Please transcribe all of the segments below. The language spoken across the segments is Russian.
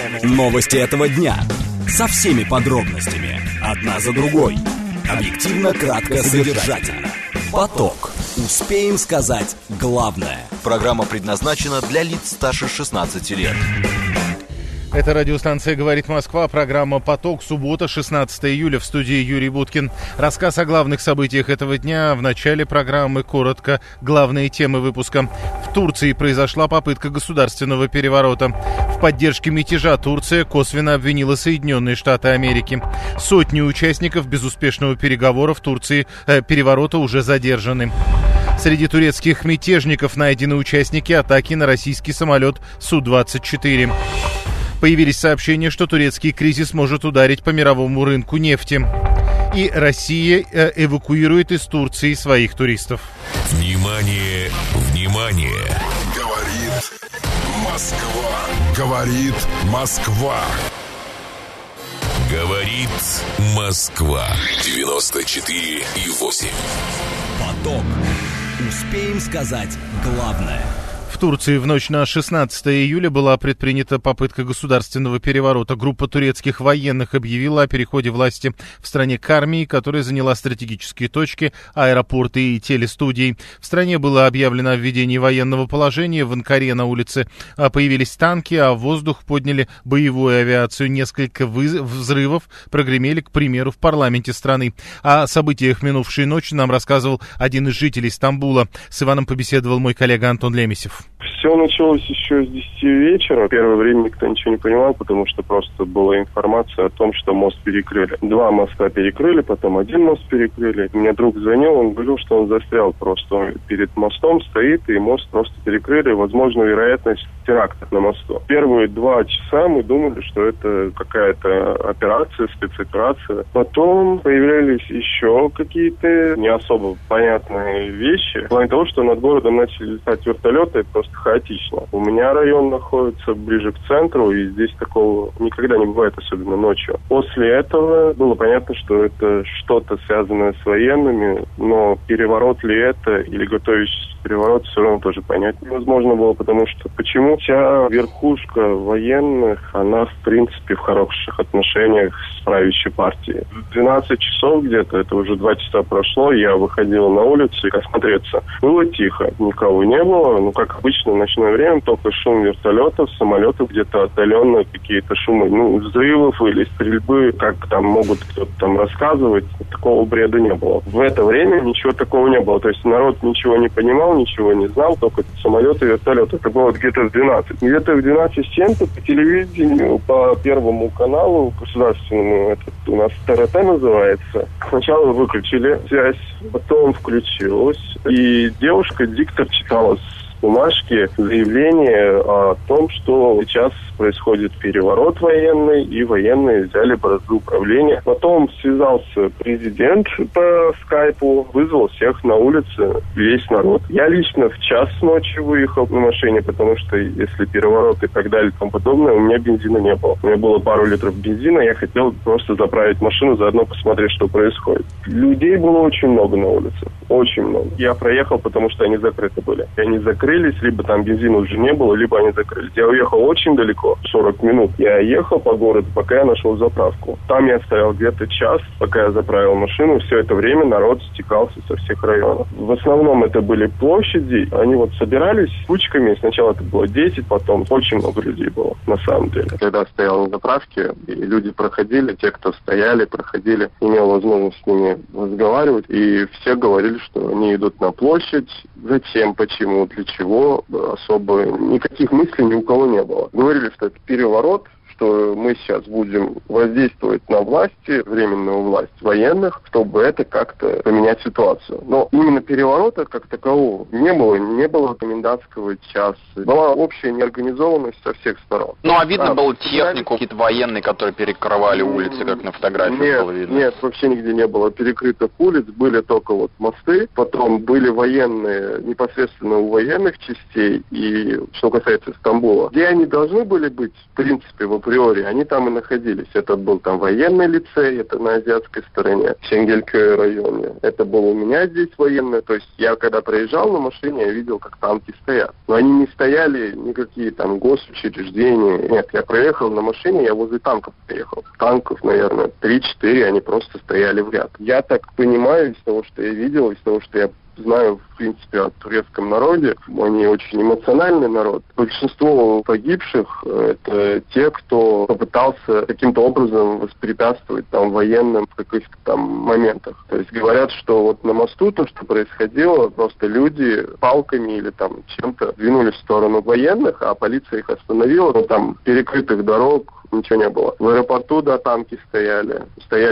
Новости этого дня. Со всеми подробностями. Одна за другой. Объективно, кратко, содержательно. Поток. Успеем сказать главное. Программа предназначена для лиц старше 16 лет. Это радиостанция «Говорит Москва», программа «Поток», суббота, 16 июля, в студии Юрий Буткин. Рассказ о главных событиях этого дня. В начале программы коротко главные темы выпуска. В Турции произошла попытка государственного переворота. В поддержке мятежа Турция косвенно обвинила Соединенные Штаты Америки. Сотни участников безуспешного переворота уже задержаны. Среди турецких мятежников найдены участники атаки на российский самолет Су-24. Появились сообщения, что турецкий кризис может ударить по мировому рынку нефти. И Россия эвакуирует из Турции своих туристов. Внимание, внимание! Говорит Москва. Говорит Москва. Говорит Москва. 94,8. Поток. Успеем сказать главное. В Турции в ночь на 16 июля была предпринята попытка государственного переворота. Группа турецких военных объявила о переходе власти в стране к армии, которая заняла стратегические точки, аэропорты и телестудии. В стране было объявлено о введении военного положения. В Анкаре на улице появились танки, а в воздух подняли боевую авиацию. Несколько взрывов прогремели, к примеру, в парламенте страны. О событиях минувшей ночи нам рассказывал один из жителей Стамбула. С Иваном побеседовал мой коллега Антон Лемесев. Все началось еще с 10 вечера. Первое время никто ничего не понимал, потому что просто была информация о том, что мост перекрыли. 2 моста перекрыли, потом 1 мост перекрыли. Мне друг звонил, он говорил, что он застрял просто. Он перед мостом стоит, и мост просто перекрыли. Возможно, вероятность теракта на мосту. Первые 2 часа мы думали, что это какая-то операция, спецоперация. Потом появлялись еще какие-то не особо понятные вещи. В плане того, что над городом начали летать вертолеты, просто хаотично. У меня район находится ближе к центру, и здесь такого никогда не бывает, особенно ночью. После этого было понятно, что это что-то связанное с военными, но переворот ли это или готовящийся переворот, все равно тоже понять невозможно было, потому что почему вся верхушка военных, она в принципе в хороших отношениях с правящей партией. В 12 часов где-то, это уже 2 часа прошло, я выходил на улицу и осмотреться. Было тихо, никого не было, как обычно в ночное время, только шум вертолетов, самолетов, где-то отдаленно какие-то шумы, взрывов или стрельбы, как там могут кто-то там рассказывать, такого бреда не было. В это время ничего такого не было, то есть народ ничего не понимал, ничего не знал, только самолеты и вертолеты. Это было где-то в 12. Где-то в 12:07 по телевидению, по Первому каналу государственному, это у нас ТРТ называется, сначала выключили связь, потом включилась, и девушка-диктор читала с бумажки заявление о том, что сейчас происходит переворот военный, и военные взяли бразды управления. Потом связался президент по скайпу, вызвал всех на улице, весь народ. Я лично в час ночи выехал на машине, потому что если переворот и так далее и тому подобное, у меня бензина не было. У меня было пару литров бензина, я хотел просто заправить машину, заодно посмотреть, что происходит. Людей было очень много на улице, очень много. Я проехал, потому что они закрыты были. Они закрылись, либо там бензина уже не было, либо они закрылись. Я уехал очень далеко, 40 минут. Я ехал по городу, пока я нашел заправку. Там я стоял где-то час, пока я заправил машину. Все это время народ стекался со всех районов. В основном это были площади. Они собирались кучками. Сначала это было 10, потом очень много людей было, на самом деле. Когда стоял на заправке, и люди проходили, те, кто стояли, проходили, имел возможность с ними разговаривать. И все говорили, что они идут на площадь. Зачем, почему, для чего, особо никаких мыслей ни у кого не было. Говорили, что это переворот, что мы сейчас будем воздействовать на власти, временную власть военных, чтобы это как-то поменять ситуацию. Но именно переворота как такового не было комендантского часа. Была общая неорганизованность со всех сторон. Видно было технику, какие-то военные, которые перекрывали улицы, как на фотографиях было видно? Нет, вообще нигде не было перекрытых улиц, были только мосты, потом были военные непосредственно у военных частей, и что касается Стамбула, где они должны были быть, в принципе, в априори они там и находились. Это был там военный лицей, это на азиатской стороне, в Шенгелькёе районе. Это был у меня здесь военный. То есть я когда проезжал на машине, я видел, как танки стоят. Но они не стояли никакие там госучреждения. Нет, я проехал на машине, я возле танков проехал. Танков, наверное, 3-4, они просто стояли в ряд. Я так понимаю, из того, что я видел, из того, что я знаю, в принципе, о турецком народе. Они очень эмоциональный народ. Большинство погибших — это те, кто попытался каким-то образом воспрепятствовать там военным в каких-то там моментах. То есть говорят, что вот на мосту то, что происходило, просто люди палками или там чем-то двинулись в сторону военных, а полиция их остановила. Но там перекрытых дорог ничего не было. В аэропорту, да, танки стояли,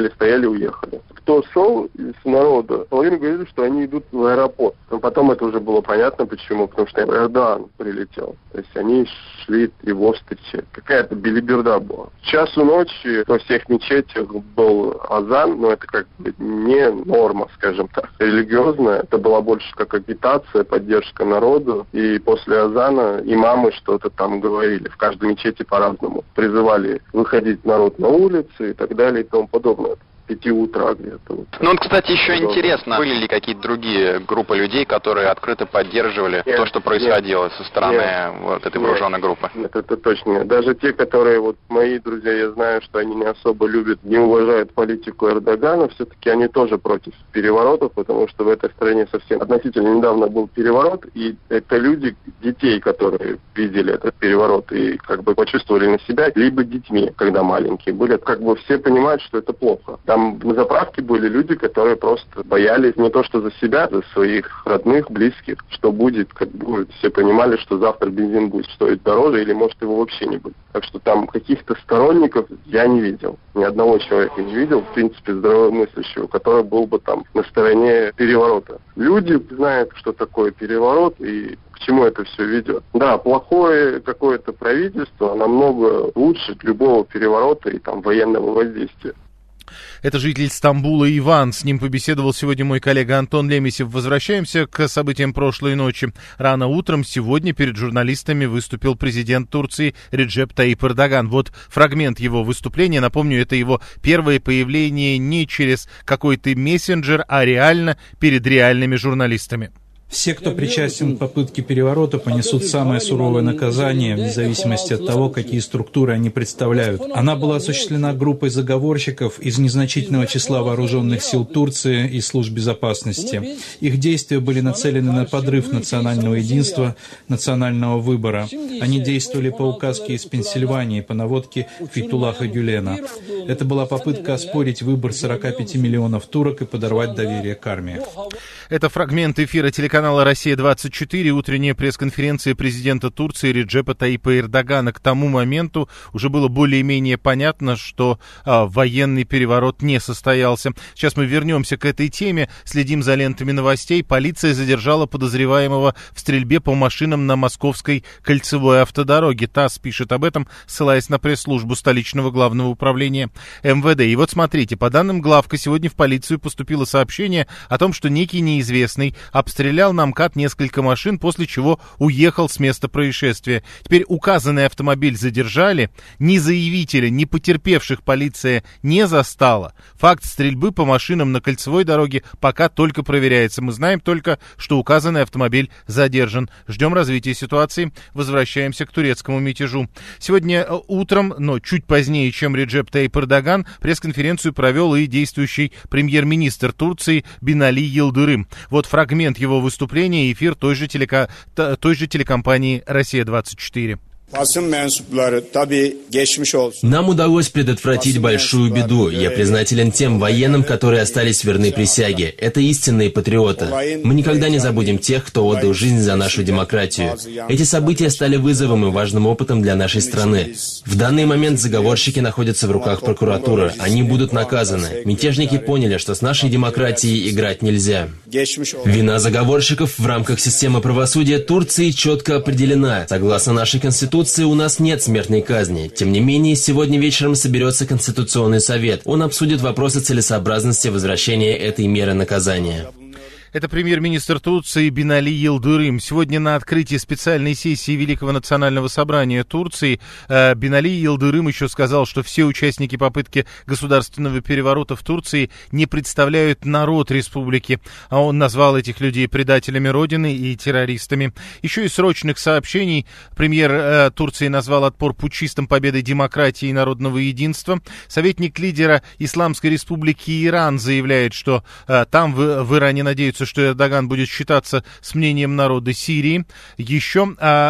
уехали. Кто шел из народа, половина говорили, что они идут в аэропорт. Но потом это уже было понятно, почему. Потому что Эрдоган прилетел. То есть они шли его встречать. Какая-то белиберда была. В часу ночи во всех мечетях был азан, но это как бы не норма, скажем так, религиозная. Это была больше как агитация, поддержка народу. И после азана имамы что-то там говорили. В каждой мечети по-разному. Призывали выходить народ на улицы и так далее и тому подобное. 5 утра где-то. Ну, вот, кстати, еще интересно, были ли какие-то другие группы людей, которые открыто поддерживали то, что происходило со стороны вот этой вооруженной группы? Нет, это точно нет. Даже те, которые, вот мои друзья, я знаю, что они не особо любят, не уважают политику Эрдогана, все-таки они тоже против переворотов, потому что в этой стране совсем относительно недавно был переворот, и это люди, детей, которые видели этот переворот и как бы почувствовали на себя, либо детьми, когда маленькие были. Как бы все понимают, что это плохо. Там на заправке были люди, которые просто боялись не то что за себя, за своих родных, близких, что будет, как будет. Все понимали, что завтра бензин будет стоить дороже или может его вообще не будет. Так что там каких-то сторонников я не видел. Ни одного человека не видел, в принципе, здравомыслящего, который был бы там на стороне переворота. Люди знают, что такое переворот и к чему это все ведет. Да, плохое какое-то правительство намного лучше любого переворота и там военного воздействия. Это житель Стамбула Иван. С ним побеседовал сегодня мой коллега Антон Лемесев. Возвращаемся к событиям прошлой ночи. Рано утром сегодня перед журналистами выступил президент Турции Реджеп Таyyip Эрдоган. Вот фрагмент его выступления. Напомню, это его первое появление не через какой-то мессенджер, а реально перед реальными журналистами. Все, кто причастен к попытке переворота, понесут самое суровое наказание, вне зависимости от того, какие структуры они представляют. Она была осуществлена группой заговорщиков из незначительного числа вооруженных сил Турции и служб безопасности. Их действия были нацелены на подрыв национального единства, национального выбора. Они действовали по указке из Пенсильвании по наводке Фейтуллаха Гюлена. Это была попытка оспорить выбор 45 миллионов турок и подорвать доверие к армии. Это фрагмент эфира телеканала «Россия-24», утренняя пресс-конференция президента Турции Реджепа Таyyипа Эрдогана. К тому моменту уже было более-менее понятно, что военный переворот не состоялся. Сейчас мы вернемся к этой теме, следим за лентами новостей. Полиция задержала подозреваемого в стрельбе по машинам на Московской кольцевой автодороге. ТАСС пишет об этом, ссылаясь на пресс-службу столичного главного управления МВД. И вот смотрите, по данным главка, сегодня в полицию поступило сообщение о том, что некий неизвестный обстрелял на МКАД несколько машин, после чего уехал с места происшествия. Теперь указанный автомобиль задержали. Ни заявителя, ни потерпевших полиция не застала. Факт стрельбы по машинам на кольцевой дороге пока только проверяется. Мы знаем только, что указанный автомобиль задержан. Ждем развития ситуации. Возвращаемся к турецкому мятежу. Сегодня утром, но чуть позднее, чем Реджеп Таyyip Эрдоган, пресс-конференцию провел и действующий премьер-министр Турции Бинали Йылдырым. Вот фрагмент его выступления, эфир той же телекомпании «Россия-24». Нам удалось предотвратить большую беду. Я признателен тем военным, которые остались верны присяге. Это истинные патриоты. Мы никогда не забудем тех, кто отдал жизнь за нашу демократию. Эти события стали вызовом и важным опытом для нашей страны. В данный момент заговорщики находятся в руках прокуратуры. Они будут наказаны. Мятежники поняли, что с нашей демократией играть нельзя. Вина заговорщиков в рамках системы правосудия Турции четко определена. Согласно нашей конституции, у нас нет смертной казни. Тем не менее, сегодня вечером соберется Конституционный совет. Он обсудит вопросы целесообразности возвращения этой меры наказания. Это премьер-министр Турции Бинали Йылдырым. Сегодня на открытии специальной сессии Великого национального собрания Турции Бинали Йылдырым еще сказал, что все участники попытки государственного переворота в Турции не представляют народ республики, а он назвал этих людей предателями Родины и террористами. Еще из срочных сообщений премьер Турции назвал отпор путчистам победой демократии и народного единства. Советник лидера Исламской республики Иран заявляет, что там в Иране надеются, что Эрдоган будет считаться с мнением народа Сирии. Еще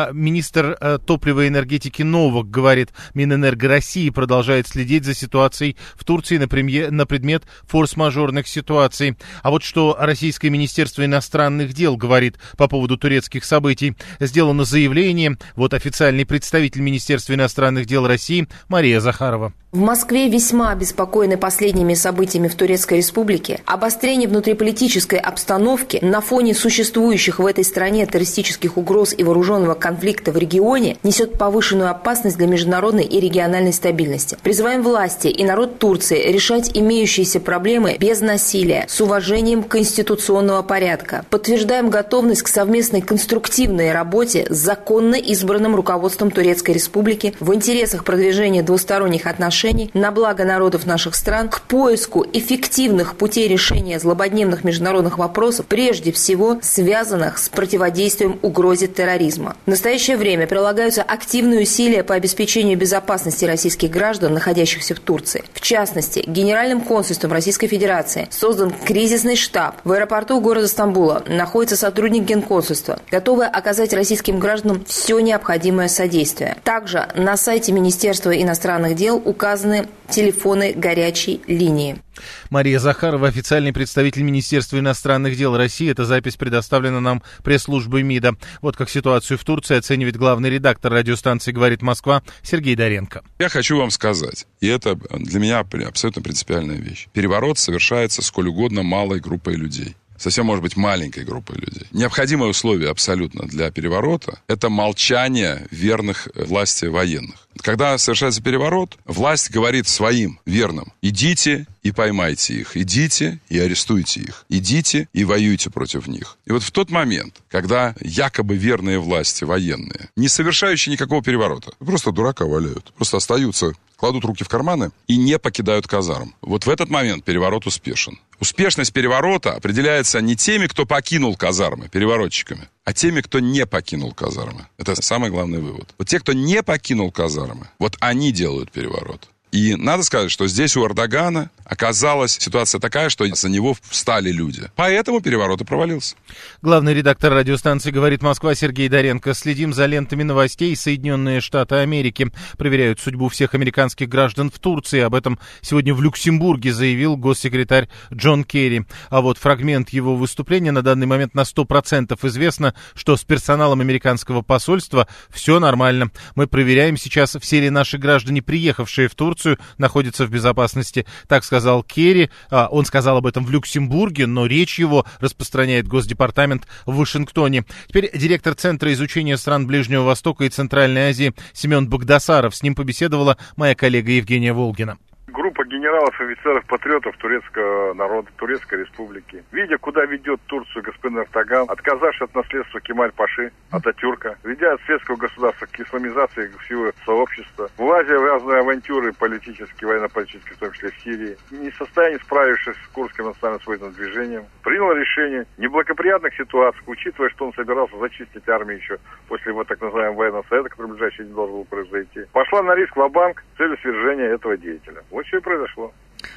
министр топлива и энергетики Новак говорит, Минэнерго России продолжает следить за ситуацией в Турции на предмет форс-мажорных ситуаций. А вот что Российское министерство иностранных дел говорит по поводу турецких событий. Сделано заявление. Вот официальный представитель Министерства иностранных дел России Мария Захарова. В Москве весьма обеспокоены последними событиями в Турецкой Республике. Обострение внутриполитической обстановки на фоне существующих в этой стране террористических угроз и вооруженного конфликта в регионе несет повышенную опасность для международной и региональной стабильности. Призываем власти и народ Турции решать имеющиеся проблемы без насилия, с уважением конституционного порядка. Подтверждаем готовность к совместной конструктивной работе с законно избранным руководством Турецкой Республики в интересах продвижения двусторонних отношений на благо народов наших стран, к поиску эффективных путей решения злободневных международных вопросов, прежде всего связанных с противодействием угрозе терроризма. В настоящее время прилагаются активные усилия по обеспечению безопасности российских граждан, находящихся в Турции. В частности, Генеральным консульством Российской Федерации создан кризисный штаб. В аэропорту города Стамбула находится сотрудник Генконсульства, готовый оказать российским гражданам все необходимое содействие. Также на сайте Министерства иностранных дел указаны телефоны горячей линии. Мария Захарова, официальный представитель Министерства иностранных дел России. Эта запись предоставлена нам пресс-службой МИДа. Вот как ситуацию в Турции оценивает главный редактор радиостанции «Говорит Москва» Сергей Доренко. Я хочу вам сказать, и это для меня абсолютно принципиальная вещь. Переворот совершается сколь угодно малой группой людей. Совсем, может быть, маленькой группой людей. Необходимое условие абсолютно для переворота – это молчание верных власти военных. Когда совершается переворот, власть говорит своим верным: идите и поймайте их, идите и арестуйте их, идите и воюйте против них. И вот в тот момент, когда якобы верные власти военные, не совершающие никакого переворота, просто дурака валяют, просто остаются, кладут руки в карманы и не покидают казарм. Вот в этот момент переворот успешен. Успешность переворота определяется не теми, кто покинул казармы, переворотчиками, а теми, кто не покинул казармы. Это самый главный вывод. Вот те, кто не покинул казармы, вот они делают переворот. И надо сказать, что здесь у Эрдогана оказалась ситуация такая, что за него встали люди. Поэтому переворот и провалился. Главный редактор радиостанции «Говорит Москва» Сергей Доренко. Следим за лентами новостей. Соединенные Штаты Америки проверяют судьбу всех американских граждан в Турции. Об этом сегодня в Люксембурге заявил госсекретарь Джон Керри. А вот фрагмент его выступления: на данный момент на 100% известно, что с персоналом американского посольства все нормально. Мы проверяем сейчас, все ли наши граждане, приехавшие в Турцию, находятся в безопасности. Так сказал Керри. Он сказал об этом в Люксембурге, но речь его распространяет Госдепартамент в Вашингтоне. Теперь директор Центра изучения стран Ближнего Востока и Центральной Азии Семен Багдасаров. С ним побеседовала моя коллега Евгения Волгина. Группа генералов, офицеров, патриотов турецкого народа, Турецкой Республики, видя, куда ведет Турцию господин Эрдоган, отказавшись от наследства Кемаль-Паши, Ататюрка, ведя от светского государства к исламизации всего сообщества, влазя в разные авантюры политические, военно-политические, в том числе в Сирии, не в состоянии, справившись с Курдским национально-освободительным движением, принял решение в неблагоприятных ситуациях, учитывая, что он собирался зачистить армию еще после его так называемого военного совета, который в ближайшие дни должен был произойти, пошла на риск ва-банк с целью свержения этого деятеля. Вот что и произошло.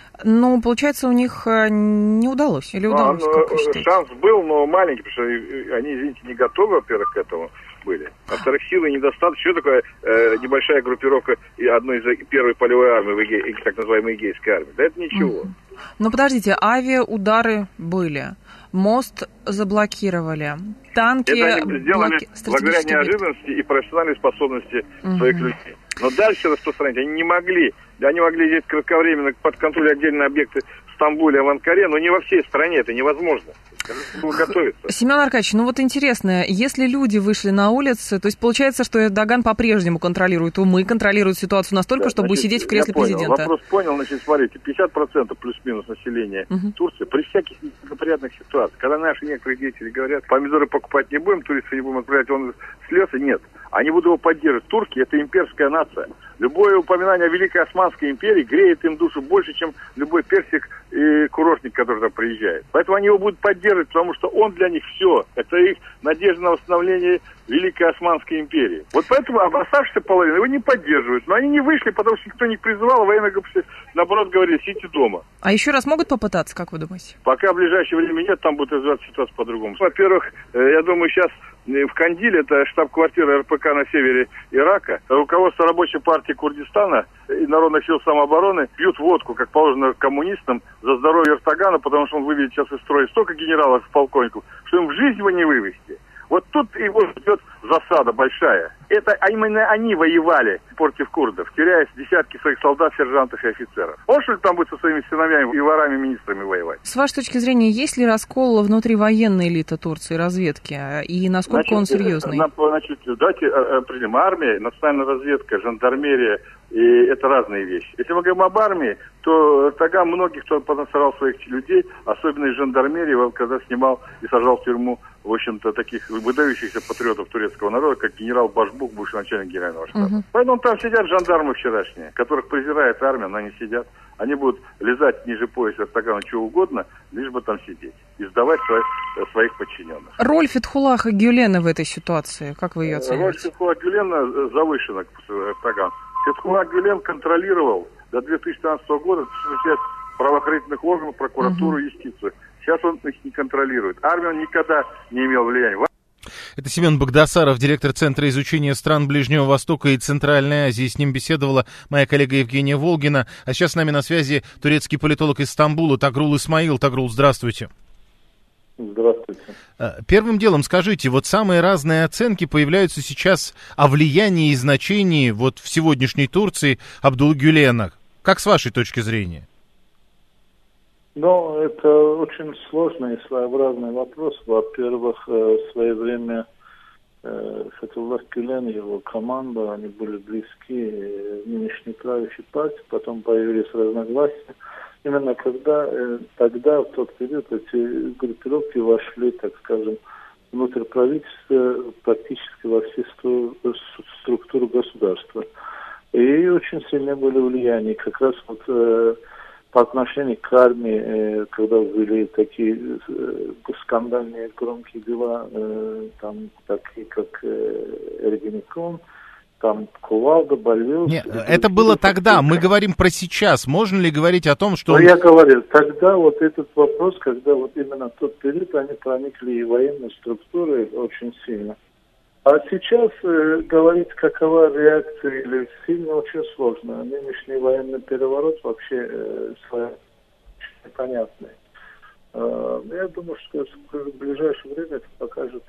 Ну, получается, у них не удалось? Или удалось, как вы считаете? Шанс был, но маленький, потому что они, извините, не готовы, во-первых, к этому были. Во-вторых, силы недостаточно. Что такое небольшая группировка одной из первой полевой армии, так называемой Эгейской армии? Да это ничего. Но подождите, авиаудары были, мост заблокировали, танки... Это они сделали благодаря неожиданности и профессиональной способности своих людей. Но дальше распространять они не могли. Они могли здесь кратковременно под контроль отдельные объекты Стамбуле, в Анкаре, но не во всей стране, это невозможно. Готовиться. Семен Аркадьевич, ну вот интересно, если люди вышли на улицы, то есть получается, что Эрдоган по-прежнему контролирует умы, контролирует ситуацию настолько, да, чтобы сидеть в кресле президента? Вопрос понял, значит, смотрите, 50% плюс-минус населения Турции при всяких неприятных ситуациях. Когда наши некоторые деятели говорят, помидоры покупать не будем, туристов не будем отправлять, он слез, и нет. Они будут его поддерживать. Турки — это имперская нация. Любое упоминание о Великой Османской империи греет им душу больше, чем любой персик и курортник, который там приезжает. Поэтому они его будут поддерживать, потому что он для них все. Это их надежда на восстановление Великой Османской империи. Вот поэтому оставшаяся половина его не поддерживают. Но они не вышли, потому что никто не призывал, а военные группы, наоборот, говорили, сидите дома. А еще раз могут попытаться, как вы думаете? Пока в ближайшее время нет, там будет развиваться ситуация по-другому. Во-первых, я думаю, сейчас в Кандиле, это штаб-квартира РПК на севере Ирака, руководство рабочей партии Курдистана и народных сил самообороны пьют водку, как положено коммунистам, за здоровье Эрдогана, потому что он выведет сейчас из строя столько генералов и полковников, что им в жизнь его не вывести. Вот тут его ждет засада большая. Это именно они воевали против курдов, теряя десятки своих солдат, сержантов и офицеров. Он что ли там будет со своими сыновьями и ворами-министрами воевать? С вашей точки зрения, есть ли раскол внутри военной элиты Турции, разведки? И насколько он серьезный? Значит, давайте определим. Армия, национальная разведка, жандармерия, и это разные вещи. Если мы говорим об армии, то Эрдоган многих, кто понасрал своих людей, особенно из жандармерии, когда снимал и сажал в тюрьму, в общем-то, таких выдающихся патриотов турецкого народа, как генерал Башбук, бывший начальник генерального штаба. Поэтому там сидят жандармы вчерашние, которых презирает армия, но они сидят. Они будут лизать ниже пояса Эрдогана чего угодно, лишь бы там сидеть и сдавать своих подчиненных. Роль Фетхуллаха Гюлена в этой ситуации, как вы ее оцениваете? Роль Фетхуллаха Гюлена завышена к Эрдогану. Фетхуллах Гюлен контролировал до 2013 года правоохранительных органов, прокуратуру и юстицию. Сейчас он их не контролирует. Армия никогда не имел влияния. Это Семен Багдасаров, директор Центра изучения стран Ближнего Востока и Центральной Азии. С ним беседовала моя коллега Евгения Волгина. А сейчас с нами на связи турецкий политолог из Стамбула Тагрул Исмаил. Тагрул, здравствуйте. Здравствуйте. Первым делом скажите, вот самые разные оценки появляются сейчас о влиянии и значении вот в сегодняшней Турции Абдулла Гюлена. Как с вашей точки зрения? Ну, это очень сложный и своеобразный вопрос. Во-первых, в свое время Фетхуллах Гюлен и его команда, они были близки нынешней правящей партии, потом появились разногласия. Именно тогда, в тот период, эти группировки вошли, так скажем, внутрь правительства практически во все структуры государства. И очень сильно были влияния. Как раз вот по отношению к армии, когда были такие скандальные громкие дела, там такие как Эргенекон, там Кувалда, Бальвил. Нет, это было тогда, мы говорим про сейчас. Можно ли говорить о том, что... Я говорю, тогда вот этот вопрос, когда вот именно в тот период они проникли и в военные структуры очень сильно. А сейчас говорить, какова реакция или сильно, очень сложно. Нынешний военный переворот вообще непонятный. Я думаю, что в ближайшее время это покажет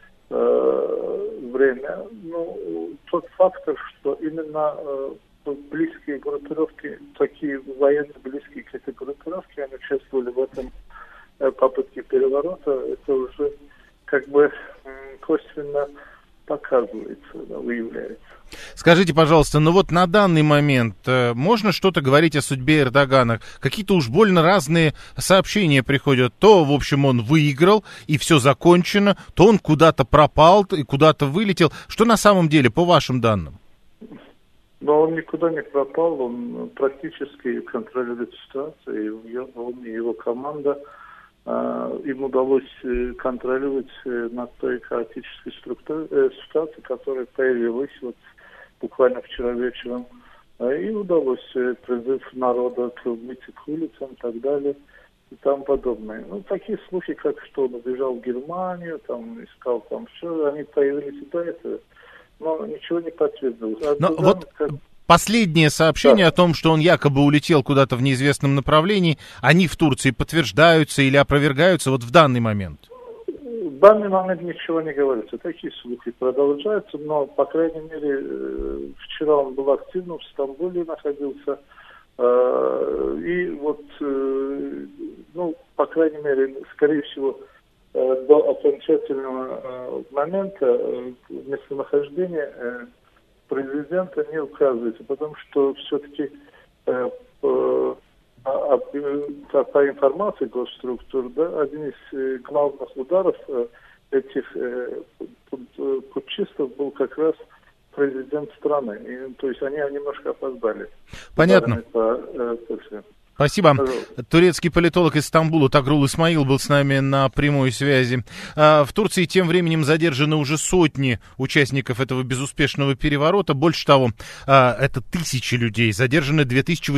время. Ну, тот фактор, что именно близкие группировки, такие военно близкие к этой группировке, они участвовали в этом попытке переворота, это уже как бы косвенно показывается, выявляется. Скажите, пожалуйста, ну вот на данный момент можно что-то говорить о судьбе Эрдогана? Какие-то уж больно разные сообщения приходят. То, в общем, он выиграл, и все закончено, то он куда-то пропал, и куда-то вылетел. Что на самом деле, по вашим данным? Но он никуда не пропал, он практически контролирует ситуацию, и он и его команда, им удалось контролировать над той хаотической ситуацией, которая появилась вот буквально вчера вечером. И удалось призыв народа к выйти к улицам и так далее и тому подобное. Ну, такие слухи, как что он убежал в Германию, там искал там все, они появились и до этого, но ничего не подтвердилось. Последнее сообщение о том, что он якобы улетел куда-то в неизвестном направлении, они в Турции подтверждаются или опровергаются вот в данный момент? В данный момент ничего не говорится. Такие слухи продолжаются, но, по крайней мере, вчера он был активно в Стамбуле находился. И вот, ну, по крайней мере, скорее всего, до окончательного момента местонахождения президента не указывается, потому что все-таки по информации госструктур, да, один из главных ударов этих путчистов был как раз президент страны. И, то есть они немножко опоздали. Понятно. Спасибо. Турецкий политолог из Стамбула Тагрул Исмаил был с нами на прямой связи. В Турции тем временем задержаны уже сотни участников этого безуспешного переворота. Больше того, это тысячи людей. Задержаны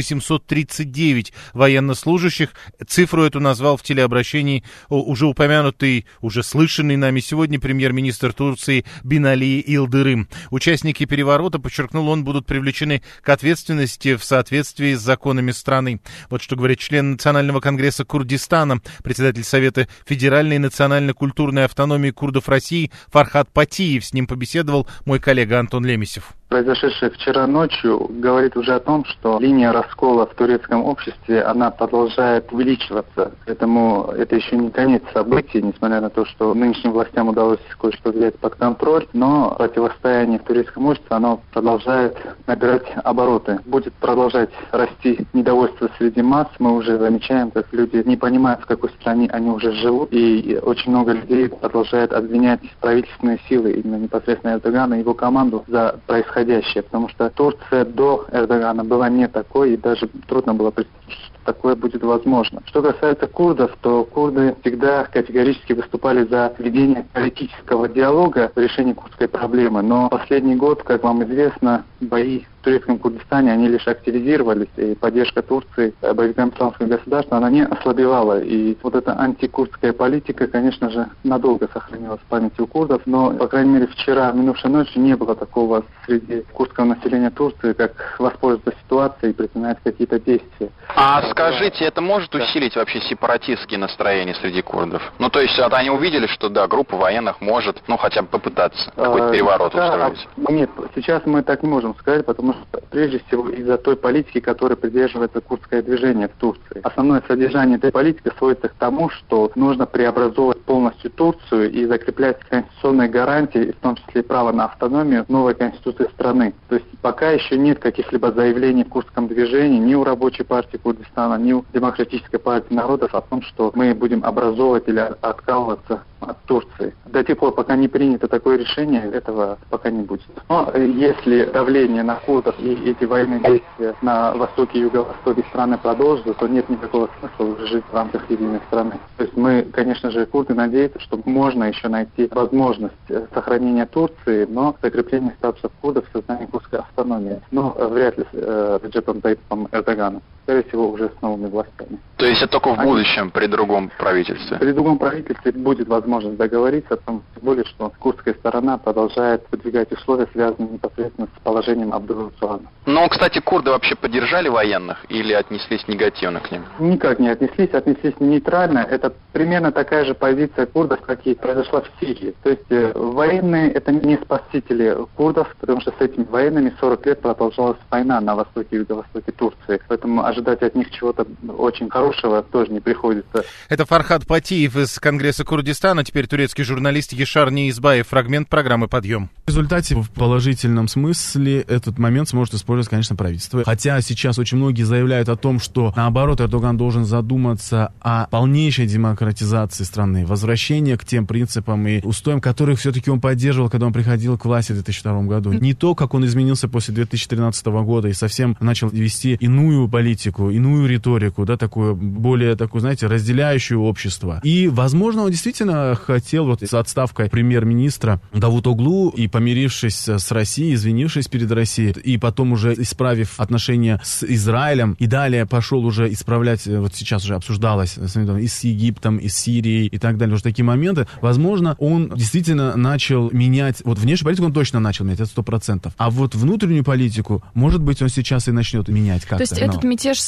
2839 военнослужащих. Цифру эту назвал в телеобращении уже упомянутый, уже слышанный нами сегодня премьер-министр Турции Бинали Йылдырым. Участники переворота, подчеркнул он, будут привлечены к ответственности в соответствии с законами страны. Вот что говорит член Национального конгресса Курдистана, председатель Совета федеральной и национально-культурной автономии курдов России Фархад Патиев. С ним побеседовал мой коллега Антон Лемесев. Произошедшее вчера ночью говорит уже о том, что линия раскола в турецком обществе, она продолжает увеличиваться. Поэтому это еще не конец событий, несмотря на то, что нынешним властям удалось кое-что взять под контроль, но противостояние в турецком обществе, оно продолжает набирать обороты. Будет продолжать расти недовольство среди масс. Мы уже замечаем, как люди не понимают, в какой стране они уже живут, и очень много людей продолжает обвинять правительственные силы, именно непосредственно Эрдогана и его команду за происходящее, потому что Турция до Эрдогана была не такой, и даже трудно было представить, что такое будет возможно. Что касается курдов, то курды всегда категорически выступали за ведение политического диалога в решении курдской проблемы, но последний год, как вам известно, бои в турецком Курдистане, они лишь активизировались, и поддержка Турции боевикам исламского государства, она не ослабевала, и вот эта антикурдская политика, конечно же, надолго сохранилась в памяти у курдов, но, по крайней мере, вчера, минувшей ночью, не было такого среди курдского населения Турции, как воспользоваться ситуацией и предпринять какие-то действия. А скажите, это может усилить вообще сепаратистские настроения среди курдов? Ну, то есть, они увидели, что, да, группа военных может, ну, хотя бы попытаться какой-то переворот устроить? Нет, сейчас мы так не можем сказать, потому что, прежде всего, из-за той политики, которой придерживается курдское движение в Турции. Основное содержание этой политики сводится к тому, что нужно преобразовывать полностью Турцию и закреплять конституционные гарантии, в том числе право на автономию, в новой конституции страны. То есть пока еще нет каких-либо заявлений в курдском движении, ни у Рабочей партии Курдистана, ни у Демократической партии народов о том, что мы будем образовывать или откалываться от Турции. До тех пор, пока не принято такое решение, этого пока не будет. Но если давление на курдов и эти военные действия на востоке и юго-востоке страны продолжатся, то нет никакого смысла уже жить в рамках единой страны. То есть мы, конечно же, курды надеются, что можно еще найти возможность сохранения Турции, но закрепление статуса курдов в создании курдской автономии. Но вряд ли с Реджепом Тайипом Эрдоганом. Скорее всего, уже с новыми властями. То есть это только в будущем, при другом правительстве? При другом правительстве будет возможность договориться, тем более, что курдская сторона продолжает выдвигать условия, связанные непосредственно с положением Абдул-Цуана. Ну, кстати, курды вообще поддержали военных или отнеслись негативно к ним? Никак не отнеслись нейтрально. Это примерно такая же позиция курдов, как и произошла в Сирии. То есть военные — это не спасители курдов, потому что с этими военными 40 лет продолжалась война на востоке и юго-востоке Турции. Поэтому ожидать от них чего-то очень хорошего тоже не приходится. Это Фархад Патиев из Конгресса Курдистана, теперь турецкий журналист Ешар Неизбаев. Фрагмент программы «Подъем». В результате, в положительном смысле, этот момент сможет использовать, конечно, правительство. Хотя сейчас очень многие заявляют о том, что, наоборот, Эрдоган должен задуматься о полнейшей демократизации страны, возвращении к тем принципам и устоям, которых все-таки он поддерживал, когда он приходил к власти в 2002 году. Не то, как он изменился после 2013 года и совсем начал вести иную политику, иную риторику, да, такую, более такую, знаете, разделяющую общество. И, возможно, он действительно хотел вот с отставкой премьер-министра Давутоглу и помирившись с Россией, извинившись перед Россией, и потом уже исправив отношения с Израилем, и далее пошел уже исправлять, вот сейчас уже обсуждалось и с Египтом, и с Сирией, и так далее, уже такие моменты. Возможно, он действительно начал менять, вот внешнюю политику он точно начал менять, это 100%. А вот внутреннюю политику, может быть, он сейчас и начнет менять как-то. То есть этот мятеж сыграет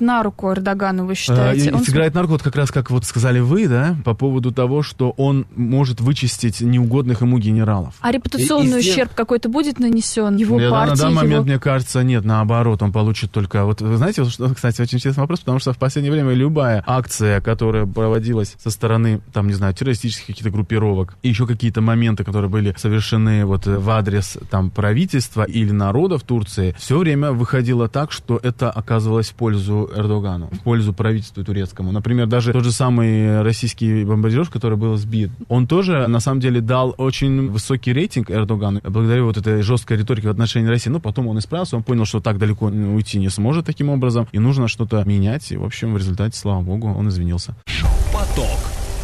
на руку Эрдогану, вы считаете? Сыграет на руку, вот как раз как вот сказали вы, да, по поводу того, что он может вычистить неугодных ему генералов. А репутационный ущерб какой-то будет нанесен его партии? На данный момент, мне кажется, нет, наоборот, он получит только... Вот вы знаете, что, кстати, очень интересный вопрос, потому что в последнее время любая акция, которая проводилась со стороны, там, не знаю, террористических каких-то группировок, и еще какие-то моменты, которые были совершены вот в адрес там правительства или народа в Турции, все время выходило так, что это оказывалось в пользу Эрдогану, в пользу правительству турецкому. Например, даже тот же самый российский бомбардировщик, который был сбит, он тоже, на самом деле, дал очень высокий рейтинг Эрдогану, благодаря вот этой жесткой риторике в отношении России. Но потом он исправился, он понял, что так далеко уйти не сможет таким образом, и нужно что-то менять, и, в общем, в результате, слава богу, он извинился. Поток.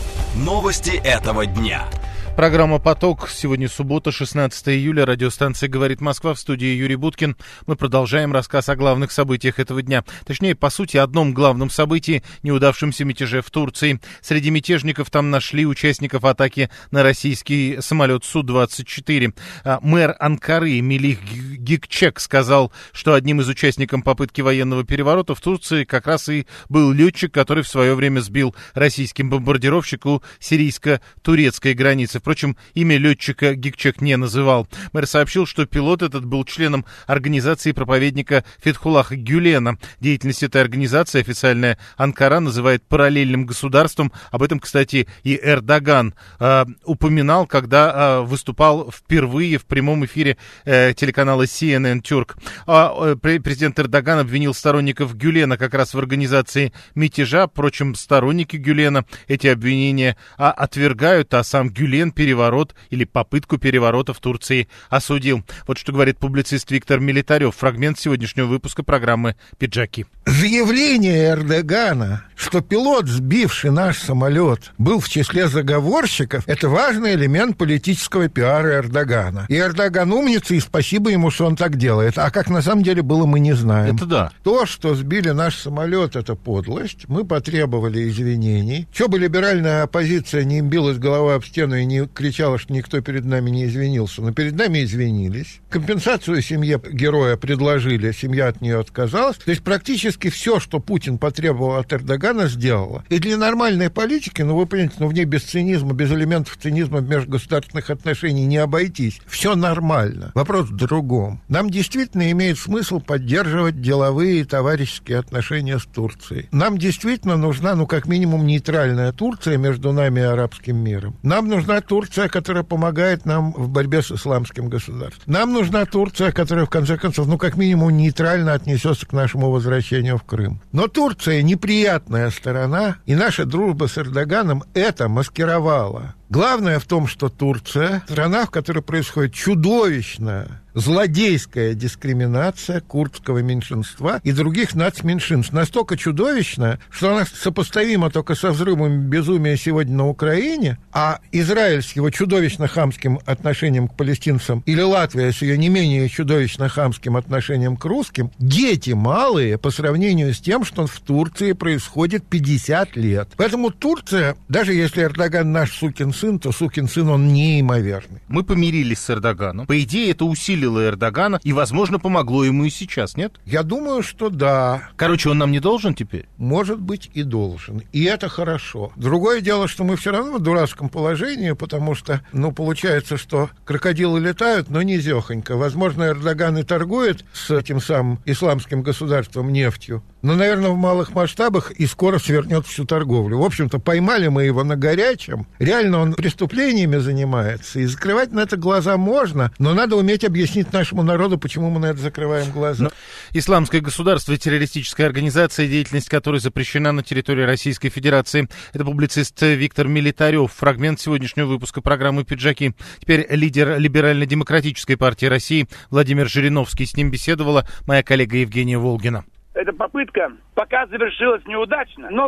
Новости этого дня. Программа «Поток». Сегодня суббота, 16 июля. Радиостанция «Говорит Москва». В студии Юрий Буткин. Мы продолжаем рассказ о главных событиях этого дня. Точнее, по сути, одном главном событии — неудавшемся мятеже в Турции. Среди мятежников там нашли участников атаки на российский самолет Су-24. Мэр Анкары Мелих Гикчек сказал, что одним из участников попытки военного переворота в Турции как раз и был летчик, который в свое время сбил российский бомбардировщик у сирийско-турецкой границы. Впрочем, имя летчика Гикчек не называл. Мэр сообщил, что пилот этот был членом организации проповедника Фетхуллаха Гюлена. Деятельность этой организации официальная Анкара называет параллельным государством. Об этом, кстати, и Эрдоган упоминал, когда выступал впервые в прямом эфире телеканала CNN Turk. Президент Эрдоган обвинил сторонников Гюлена как раз в организации мятежа. Впрочем, сторонники Гюлена эти обвинения отвергают, а сам Гюлен переворот или попытку переворота в Турции осудил. Вот что говорит публицист Виктор Милитарев. Фрагмент сегодняшнего выпуска программы «Пиджаки». Заявление Эрдогана, что пилот, сбивший наш самолет, был в числе заговорщиков, это важный элемент политического пиара Эрдогана. И Эрдоган умница, и спасибо ему, что он так делает. А как на самом деле было, мы не знаем. Это да. То, что сбили наш самолет, это подлость. Мы потребовали извинений. Что бы либеральная оппозиция не билась головой об стену и не кричала, что никто перед нами не извинился, но перед нами извинились. Компенсацию семье героя предложили, семья от нее отказалась. То есть практически все, что Путин потребовал от Эрдогана, сделала. И для нормальной политики, вы понимаете, в ней без цинизма, без элементов цинизма в межгосударственных отношениях не обойтись. Все нормально. Вопрос в другом. Нам действительно имеет смысл поддерживать деловые и товарищеские отношения с Турцией. Нам действительно нужна, как минимум, нейтральная Турция между нами и арабским миром. Нам нужна Турция, которая помогает нам в борьбе с исламским государством. Нам нужна Турция, которая, в конце концов, как минимум, нейтрально отнесется к нашему возвращению в Крым. Но Турция неприятная сторона, и наша дружба с Эрдоганом это маскировала. Главное в том, что Турция — страна, в которой происходит чудовищная, злодейская дискриминация курдского меньшинства и других нацменьшинств. Настолько чудовищная, что она сопоставима только со взрывом безумия сегодня на Украине, а Израиль с его чудовищно-хамским отношением к палестинцам или Латвия с ее не менее чудовищно-хамским отношением к русским — дети малые по сравнению с тем, что в Турции происходит 50 лет. Поэтому Турция, даже если Эрдоган наш сукин сын, то сукин сын он неимоверный. Мы помирились с Эрдоганом. По идее, это усилило Эрдогана и, возможно, помогло ему и сейчас, нет? Я думаю, что да. Короче, он нам не должен теперь? Может быть, и должен. И это хорошо. Другое дело, что мы все равно в дурацком положении, потому что, получается, что крокодилы летают, но не зехонько. Возможно, Эрдоган и торгует с этим самым исламским государством нефтью, но, наверное, в малых масштабах и скоро свернет всю торговлю. В общем-то, поймали мы его на горячем. Реально он преступлениями занимается, и закрывать на это глаза можно, но надо уметь объяснить нашему народу, почему мы на это закрываем глаза. Исламское государство — террористическая организация, деятельность которой запрещена на территории Российской Федерации. Это публицист Виктор Милитарев. Фрагмент сегодняшнего выпуска программы «Пиджаки». Теперь лидер Либерально-демократической партии России Владимир Жириновский. С ним беседовала моя коллега Евгения Волгина. Эта попытка пока завершилась неудачно, но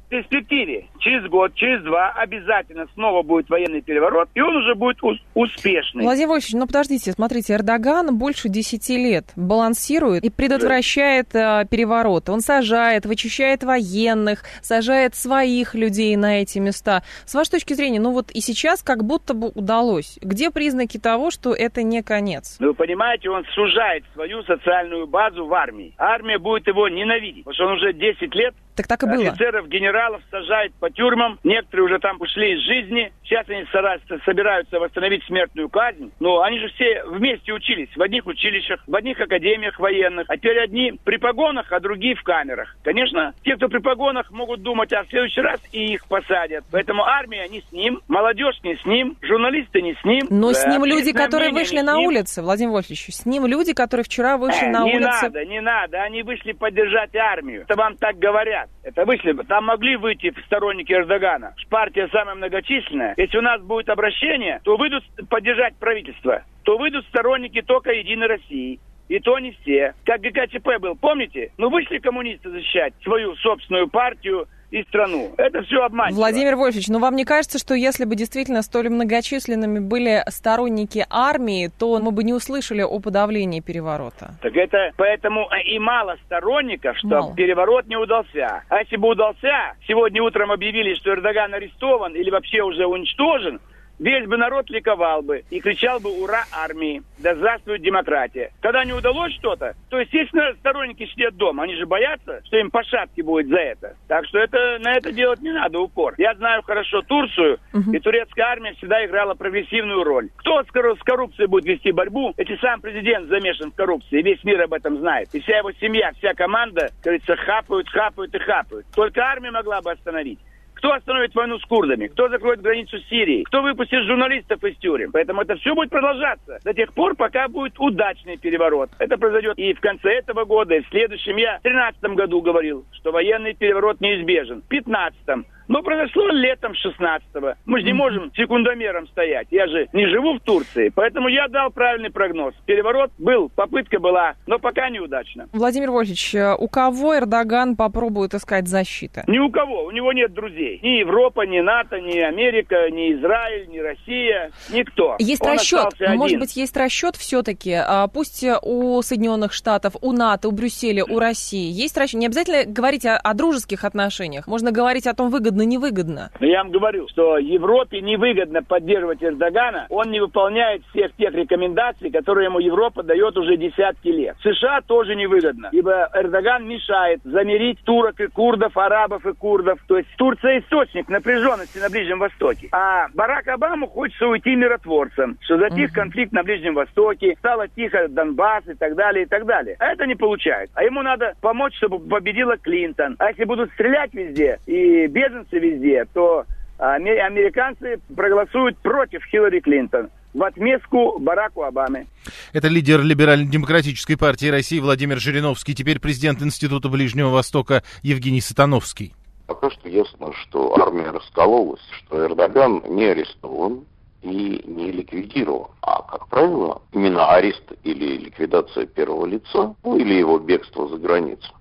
в перспективе, через год, через два обязательно снова будет военный переворот, и он уже будет успешный. Владимир Вольфович, ну подождите, смотрите, Эрдоган больше 10 лет балансирует и предотвращает перевороты. Он сажает, вычищает военных, сажает своих людей на эти места. С вашей точки зрения, ну вот и сейчас как будто бы удалось. Где признаки того, что это не конец? Вы понимаете, он сужает свою социальную базу в армии. Армия будет его ненавидеть, потому что он уже 10 лет так и было. Офицеров, генералов сажают по тюрьмам. Некоторые уже там ушли из жизни. Сейчас они собираются восстановить смертную казнь. Но они же все вместе учились. В одних училищах, в одних академиях военных. А теперь одни при погонах, а другие в камерах. Конечно, те, кто при погонах, могут думать, а в следующий раз и их посадят. Поэтому армия не с ним, молодежь не с ним, журналисты не с ним. Но с ним люди, которые вышли на улицы, Владимир Вольфович. С ним люди, которые вчера вышли на улицы. Не надо. Они вышли поддержать армию. Это вам так говорят. Это вышли, там могли выйти сторонники Эрдогана. Партия самая многочисленная. Если у нас будет обращение, то выйдут поддержать правительство. То выйдут сторонники только Единой России. И то не все. Как ГКЧП был, помните? Ну, вышли коммунисты защищать свою собственную партию и страну. Это все обманчиво. Владимир Вольфович, ну вам не кажется, что если бы действительно столь многочисленными были сторонники армии, то мы бы не услышали о подавлении переворота? Так это поэтому и мало сторонников, что переворот не удался. А если бы удался, сегодня утром объявили, что Эрдоган арестован или вообще уже уничтожен, весь бы народ ликовал бы и кричал бы «Ура армии! Да здравствует демократия!». Когда не удалось что-то, то, естественно, сторонники сидят дома. Они же боятся, что им по шапке будет за это. Так что на это делать не надо упор. Я знаю хорошо Турцию, и турецкая армия всегда играла прогрессивную роль. Кто с коррупцией будет вести борьбу, если сам президент замешан в коррупции, и весь мир об этом знает. И вся его семья, вся команда, говорится, хапают и хапают. Только армия могла бы остановить. Кто остановит войну с курдами? Кто закроет границу Сирии? Кто выпустит журналистов из тюрем? Поэтому это все будет продолжаться до тех пор, пока будет удачный переворот. Это произойдет и в конце этого года, и в следующем. Я в 2013 году говорил, что военный переворот неизбежен. В 2015. Но произошло летом 16-го. Мы же не можем секундомером стоять. Я же не живу в Турции. Поэтому я дал правильный прогноз. Переворот был, попытка была, но пока неудачно. Владимир Вольфович, у кого Эрдоган попробует искать защиты? Ни у кого. У него нет друзей. Ни Европа, ни НАТО, ни Америка, ни Израиль, ни Россия. Никто. Есть расчет. Может быть, есть расчет все-таки. Пусть у Соединенных Штатов, у НАТО, у Брюсселя, у России. Есть расчет. Не обязательно говорить о дружеских отношениях. Можно говорить о том, выгодно, невыгодно. Я вам говорю, что Европе невыгодно поддерживать Эрдогана. Он не выполняет всех тех рекомендаций, которые ему Европа дает уже десятки лет. США тоже невыгодно, ибо Эрдоган мешает замирить турок и курдов, арабов и курдов. То есть Турция источник напряженности на Ближнем Востоке. А Барак Обама хочет уйти миротворцем, что затих конфликт на Ближнем Востоке, стало тихо Донбасс и так далее, и так далее. А это не получается. А ему надо помочь, чтобы победила Клинтон. А если будут стрелять везде и беженцы везде, то американцы проголосуют против Хиллари Клинтон в отместку Бараку Обаме. Это лидер Либерально-демократической партии России Владимир Жириновский, теперь президент Института Ближнего Востока Евгений Сатановский. Пока что ясно, что армия раскололась, что Эрдоган не арестован и не ликвидирован. А, как правило, именно арест или ликвидация первого лица, или его бегство за границу,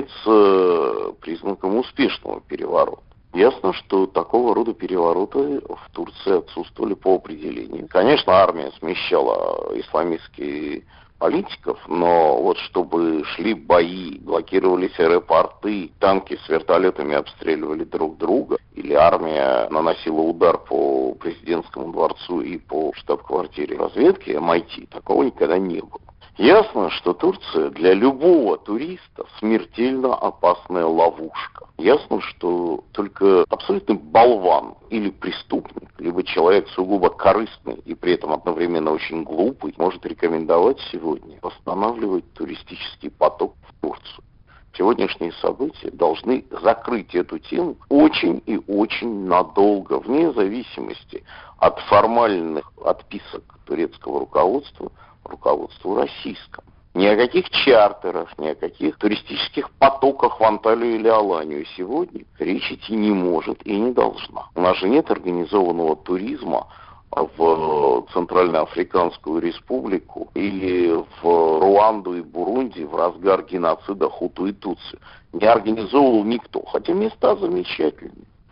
является признаком успешного переворота. Ясно, что такого рода перевороты в Турции отсутствовали по определению. Конечно, армия смещала исламистских политиков, но вот чтобы шли бои, блокировались аэропорты, танки с вертолетами обстреливали друг друга, или армия наносила удар по президентскому дворцу и по штаб-квартире разведки MIT, такого никогда не было. Ясно, что Турция для любого туриста смертельно опасная ловушка. Ясно, что только абсолютный болван или преступник, либо человек сугубо корыстный и при этом одновременно очень глупый, может рекомендовать сегодня останавливать туристический поток в Турцию. Сегодняшние события должны закрыть эту тему очень и очень надолго, вне зависимости от формальных отписок турецкого руководству российскому. Ни о каких чартерах, ни о каких туристических потоках в Анталию или Аланию сегодня речь идти не может и не должна. У нас же нет организованного туризма в Центральноафриканскую республику или в Руанду и Бурунди в разгар геноцида хуту и тутси. Не организовывал никто, хотя места замечательные.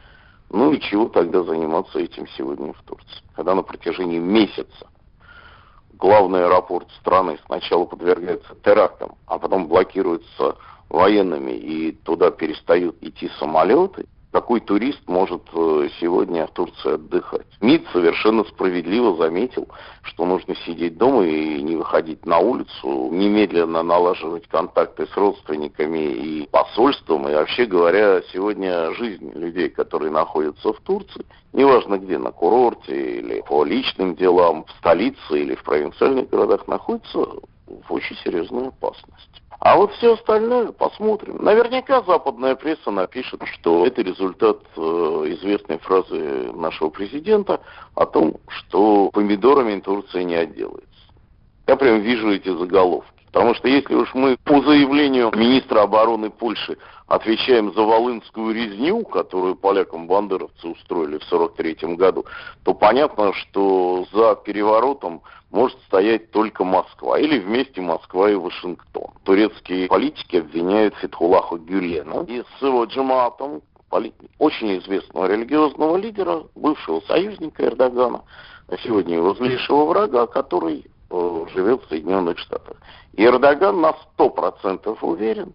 Ну и чего тогда заниматься этим сегодня в Турции? Когда на протяжении месяца главный аэропорт страны сначала подвергается терактам, а потом блокируется военными и туда перестают идти самолеты, какой турист может сегодня в Турции отдыхать? МИД совершенно справедливо заметил, что нужно сидеть дома и не выходить на улицу, немедленно налаживать контакты с родственниками и посольством. И вообще говоря, сегодня жизнь людей, которые находятся в Турции, неважно где, на курорте или по личным делам, в столице или в провинциальных городах, находится в очень серьезной опасности. А вот все остальное посмотрим. Наверняка западная пресса напишет, что это результат известной фразы нашего президента о том, что помидорами Турция не отделается. Я прям вижу эти заголовки. Потому что если уж мы по заявлению министра обороны Польши отвечаем за волынскую резню, которую полякам-бандеровцы устроили в 1943 году, то понятно, что за переворотом может стоять только Москва, или вместе Москва и Вашингтон. Турецкие политики обвиняют Фетхуллаха Гюлена и с его джамаатом, очень известного религиозного лидера, бывшего союзника Эрдогана, а сегодня его злейшего врага, который живет в Соединенных Штатах. И Эрдоган на 100% уверен,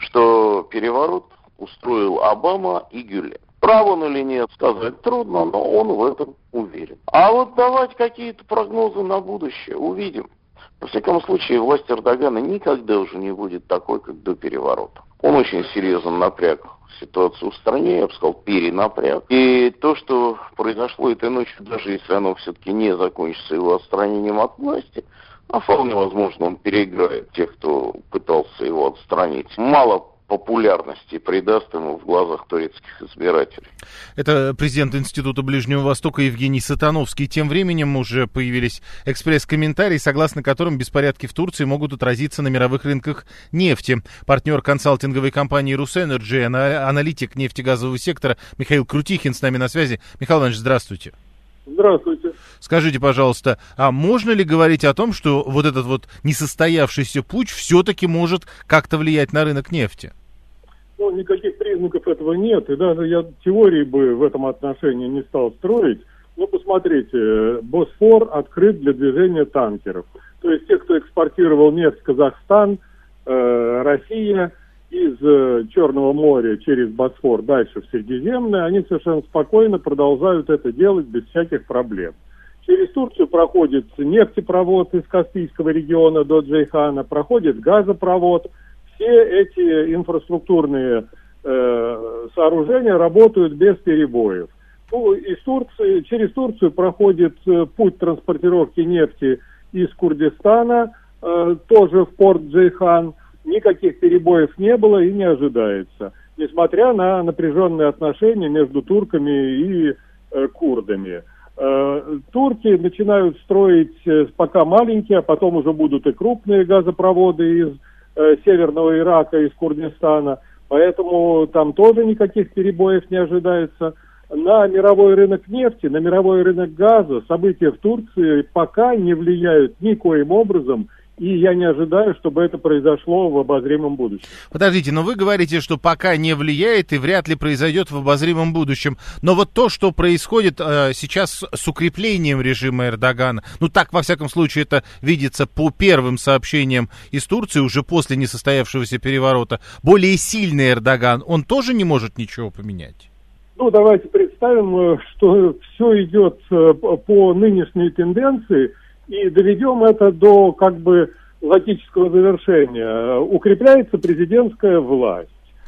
что переворот устроил Обама и Гюлен. Прав он или нет, сказать трудно, но он в этом уверен. А вот давать какие-то прогнозы на будущее увидим. Во всяком случае, власть Эрдогана никогда уже не будет такой, как до переворота. Он очень серьезно напряг ситуацию в стране, я бы сказал, перенапряг. И то, что произошло этой ночью, даже если оно все-таки не закончится его отстранением от власти, а вполне возможно, он переиграет тех, кто пытался его отстранить. Мало популярности придаст ему в глазах турецких избирателей. Это президент Института Ближнего Востока Евгений Сатановский. Тем временем уже появились экспресс-комментарии, согласно которым беспорядки в Турции могут отразиться на мировых рынках нефти. Партнер консалтинговой компании «Русэнерджи», аналитик нефтегазового сектора Михаил Крутихин с нами на связи. Михаил Иванович, здравствуйте. Здравствуйте. Скажите, пожалуйста, а можно ли говорить о том, что вот этот вот несостоявшийся путч все-таки может как-то влиять на рынок нефти? Ну, никаких признаков этого нет, и даже я теории бы в этом отношении не стал строить. Ну, посмотрите, Босфор открыт для движения танкеров. То есть те, кто экспортировал нефть в Казахстан, Россия, из Черного моря через Босфор дальше в Средиземное, они совершенно спокойно продолжают это делать без всяких проблем. Через Турцию проходит нефтепровод из Каспийского региона до Джейхана, проходит газопровод. Все эти инфраструктурные сооружения работают без перебоев. Ну, через Турцию проходит путь транспортировки нефти из Курдистана, тоже в порт Джейхан. Никаких перебоев не было и не ожидается, несмотря на напряженные отношения между турками и курдами. Турки начинают строить пока маленькие, а потом уже будут и крупные газопроводы из северного Ирака, из Курдистана, поэтому там тоже никаких перебоев не ожидается. На мировой рынок нефти, на мировой рынок газа события в Турции пока не влияют никоим образом, и я не ожидаю, чтобы это произошло в обозримом будущем. Подождите, но вы говорите, что пока не влияет и вряд ли произойдет в обозримом будущем. Но вот то, что происходит сейчас с укреплением режима Эрдогана, ну так, во всяком случае, это видится по первым сообщениям из Турции, уже после несостоявшегося переворота, более сильный Эрдоган, он тоже не может ничего поменять? Ну, давайте представим, что все идет по нынешней тенденции, и доведем это до как бы логического завершения. Укрепляется президентская власть.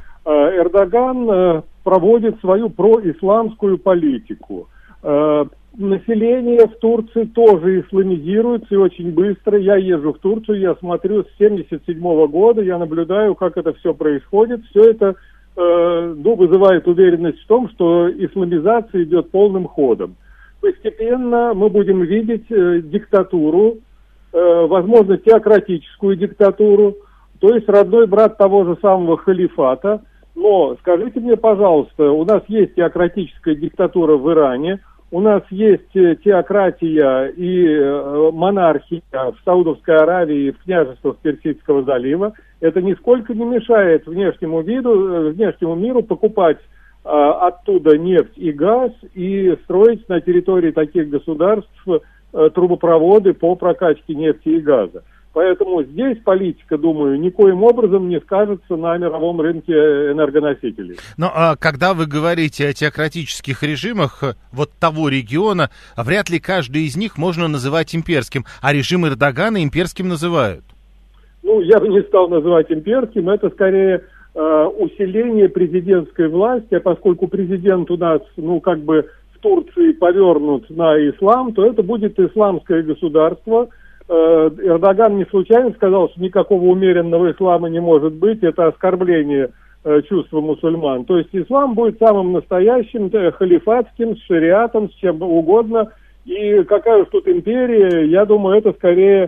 Эрдоган проводит свою происламскую политику. Население в Турции тоже исламизируется и очень быстро. Я езжу в Турцию, я смотрю с 1977 года, я наблюдаю, как это все происходит. Все это вызывает уверенность в том, что исламизация идет полным ходом. Постепенно мы будем видеть диктатуру, возможно, теократическую диктатуру, то есть родной брат того же самого халифата. Но скажите мне, пожалуйста, у нас есть теократическая диктатура в Иране, у нас есть теократия и монархия в Саудовской Аравии и в княжествах Персидского залива. Это нисколько не мешает внешнему миру покупать оттуда нефть и газ и строить на территории таких государств трубопроводы по прокачке нефти и газа. Поэтому здесь политика, думаю, никоим образом не скажется на мировом рынке энергоносителей. Но когда вы говорите о теократических режимах вот того региона, вряд ли каждый из них можно называть имперским, а режим Эрдогана имперским называют. Ну, я бы не стал называть имперским, это скорее усиление президентской власти, а поскольку президент у нас, в Турции повернут на ислам, то это будет исламское государство. Эрдоган не случайно сказал, что никакого умеренного ислама не может быть, это оскорбление чувства мусульман. То есть ислам будет самым настоящим, халифатским, с шариатом, с чем угодно. И какая уж тут империя, я думаю, это скорее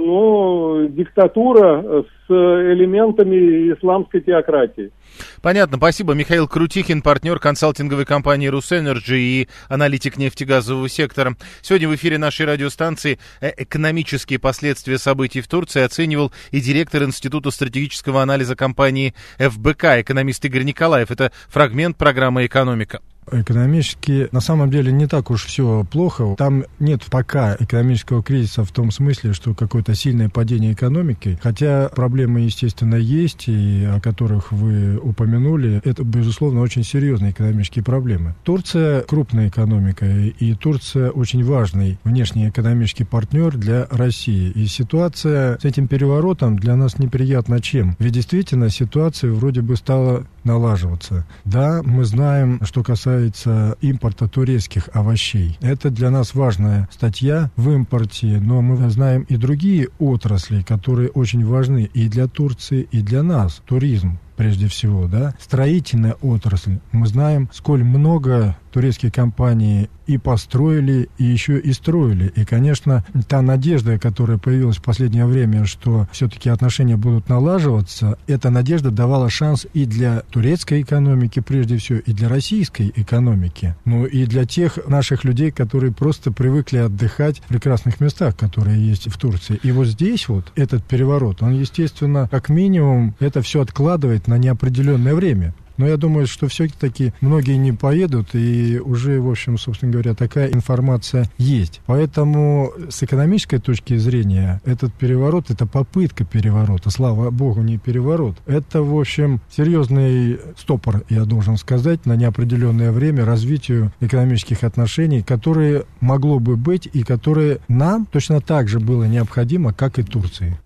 диктатура с элементами исламской теократии. Понятно, спасибо. Михаил Крутихин, партнер консалтинговой компании «Русэнерджи» и аналитик нефтегазового сектора. Сегодня в эфире нашей радиостанции экономические последствия событий в Турции оценивал и директор Института стратегического анализа компании ФБК, экономист Игорь Николаев. Это фрагмент программы «Экономика». Экономически, на самом деле, не так уж все плохо. Там нет пока экономического кризиса в том смысле, что какое-то сильное падение экономики. Хотя проблемы, естественно, есть, и о которых вы упомянули. Это, безусловно, очень серьезные экономические проблемы. Турция крупная экономика, и Турция очень важный внешний экономический партнер для России. И ситуация с этим переворотом для нас неприятна чем? Ведь действительно ситуация вроде бы стала налаживаться. Да, мы знаем, что касается импорта турецких овощей. Это для нас важная статья в импорте, но мы знаем и другие отрасли, которые очень важны и для Турции, и для нас. Туризм, прежде всего, да. Строительная отрасль. Мы знаем, сколь много турецкие компании и построили, и еще и строили. И, конечно, та надежда, которая появилась в последнее время, что все-таки отношения будут налаживаться, эта надежда давала шанс и для турецкой экономики, прежде всего, и для российской экономики. Ну и для тех наших людей, которые просто привыкли отдыхать в прекрасных местах, которые есть в Турции. И вот здесь вот этот переворот, он, естественно, как минимум, это все откладывает на неопределенное время. Но я думаю, что все-таки многие не поедут, и уже, в общем, собственно говоря, такая информация есть. Поэтому с экономической точки зрения этот переворот, это попытка переворота, слава богу, не переворот. Это, в общем, серьезный стопор, я должен сказать, на неопределенное время развитию экономических отношений, которые могло бы быть и которые нам точно так же было необходимо, как и Турции.